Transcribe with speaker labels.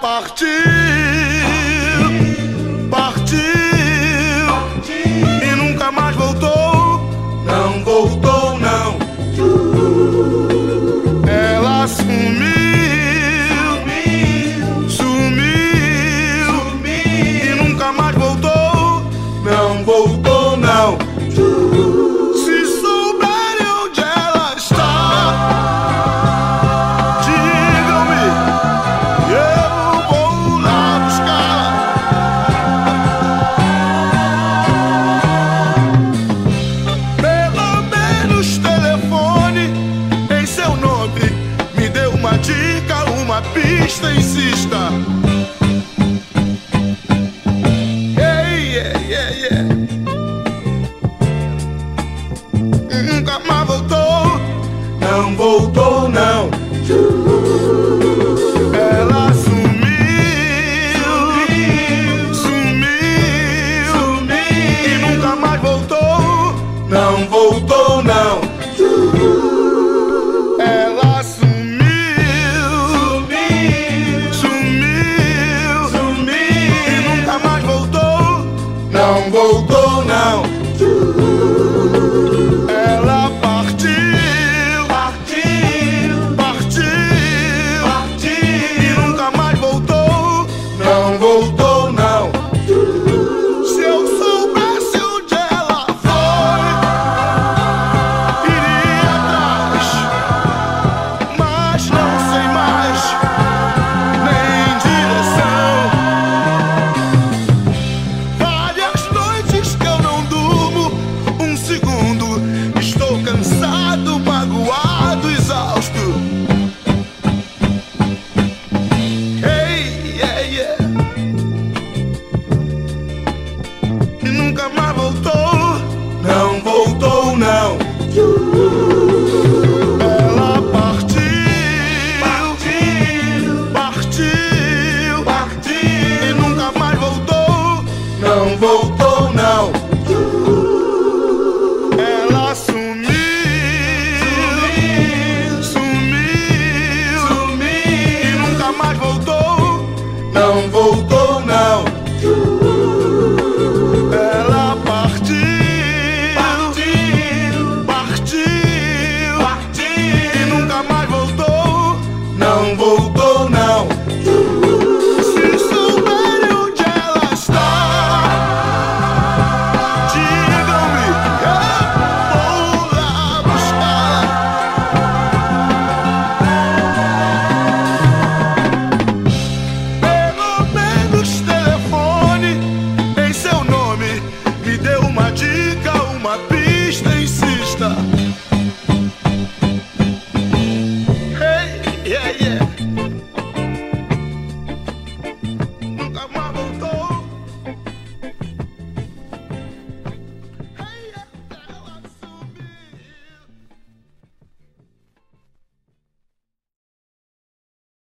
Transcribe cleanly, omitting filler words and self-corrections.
Speaker 1: partiu, partiu e nunca mais voltou. Não voltou, não. Ela sumiu, sumiu e nunca mais voltou. Não voltou, não. Se souberem onde ela está, digam-me, eu vou lá buscar. Pelo menos telefone em seu nome, me dê uma dica, uma pista, insista. Nunca mais voltou, não voltou, não. Ela sumiu, sumiu e nunca mais voltou, não voltou, não. Ela sumiu, sumiu e nunca mais voltou, não voltou, não. Ela partiu, partiu, partiu, partiu e nunca mais voltou, não voltou, não. Se eu soubesse onde ela foi, iria atrás, mas não sei mais nem direção. Várias noites que eu não durmo um segundo, estou cansado, magoado, exausto. Hey, yeah, yeah. E nunca mais voltou, não voltou, não. Ela partiu, partiu, partiu, partiu e nunca mais voltou, não voltou.